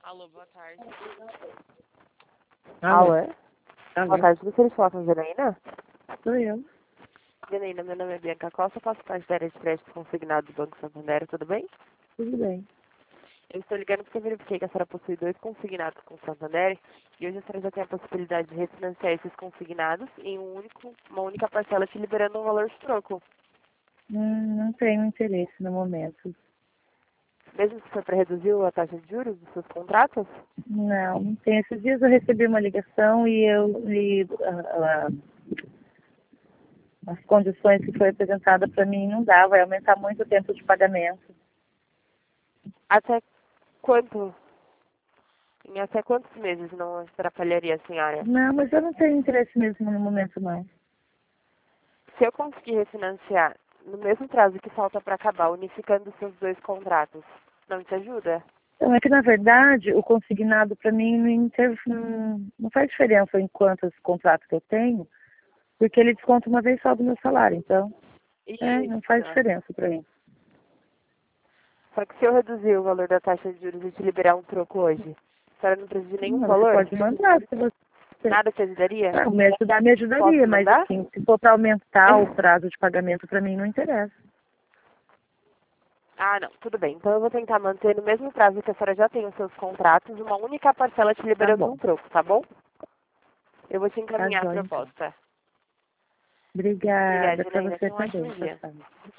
Alô, boa tarde. Alô? Alô? Alô? Boa tarde, gostaria de falar com a Janaína? Sou eu. Janaína, meu nome é Bianca Costa, faço parte da área de crédito consignado do Banco Santander, tudo bem? Tudo bem. Eu estou ligando porque eu verifiquei que a senhora possui 2 consignados com o Santander e hoje a senhora já tem a possibilidade de refinanciar esses consignados em uma única parcela, te liberando um valor de troco. Não tenho interesse no momento. Mesmo se for para reduzir a taxa de juros dos seus contratos? Não tenho. Esses dias eu recebi uma ligação e as condições que foi apresentada para mim não dá, vai aumentar muito o tempo de pagamento. Até quanto? Em até quantos meses não atrapalharia a senhora? Não, mas eu não tenho interesse mesmo no momento não. Se eu conseguir refinanciar no mesmo prazo que falta para acabar, unificando os seus 2 contratos, não te ajuda? Então, é que na verdade o consignado para mim não faz diferença em quantos contratos que eu tenho, porque ele desconta uma vez só do meu salário, então não faz Isso. diferença para mim. Só que se eu reduzir o valor da taxa de juros e te liberar um troco hoje, a senhora não precisa de nenhum Não, você valor? pode mandar se você. Nada te ajudaria? Me ajudar, me ajudaria, Posso mas mandar? assim, se for para aumentar o prazo de pagamento, para mim não interessa. Ah, não, tudo bem. Então eu vou tentar manter no mesmo prazo que a senhora já tem os seus contratos, uma única parcela te Tá liberando bom, um troco, tá bom? Eu vou te tá encaminhar a jóia então. proposta. Obrigada Obrigada, para Janaína. você Tenha um ótimo também, dia. Tchau.